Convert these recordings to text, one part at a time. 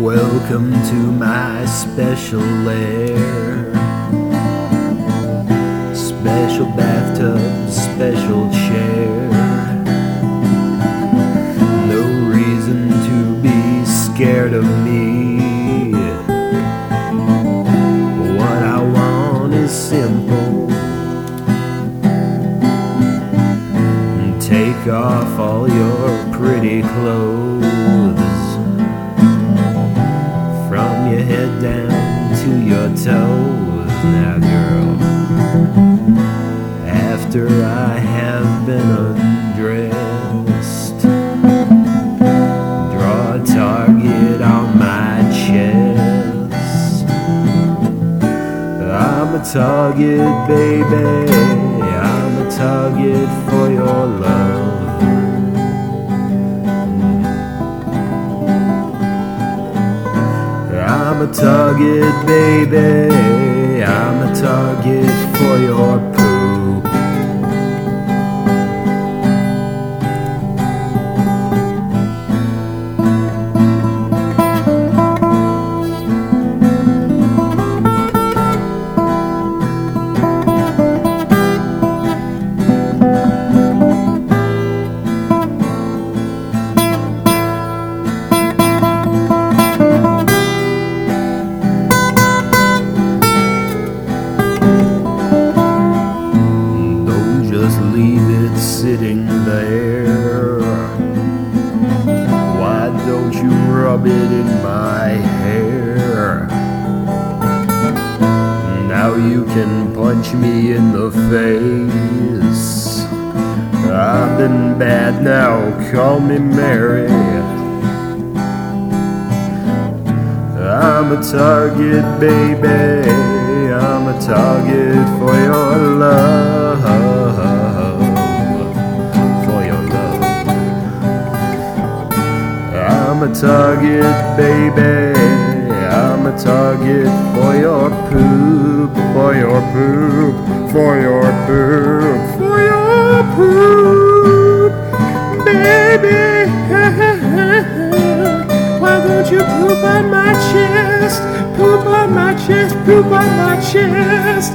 Welcome to my special lair. Special bathtub, special chair. No reason to be scared of me. What I want is simple. Take off all your pretty clothes, from your head down to your toes. Now girl, after I have been undressed, draw a target on my chest. I'm a target, baby, I'm a target for your love. I'm a target, baby, I'm a target for your poop. Leave it sitting there. Why don't you rub it in my hair? Now you can punch me in the face. I've been bad, now call me Mary. I'm a target, baby, I'm a target for your love. I'm a target, baby, I'm a target for your poop, for your poop, for your poop, for your poop, baby. Why don't you poop on my chest, poop on my chest, poop on my chest?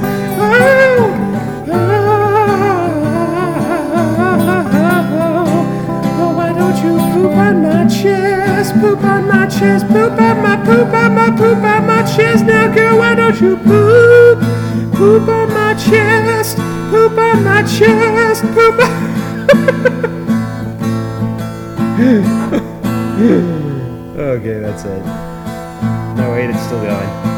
Why don't you poop on my chest, poop on my chest, poop on my, poop on my, poop on my chest? Now girl, why don't you poop, poop on my chest, poop on my chest, poop on... Okay, that's it. No, wait, it's still going.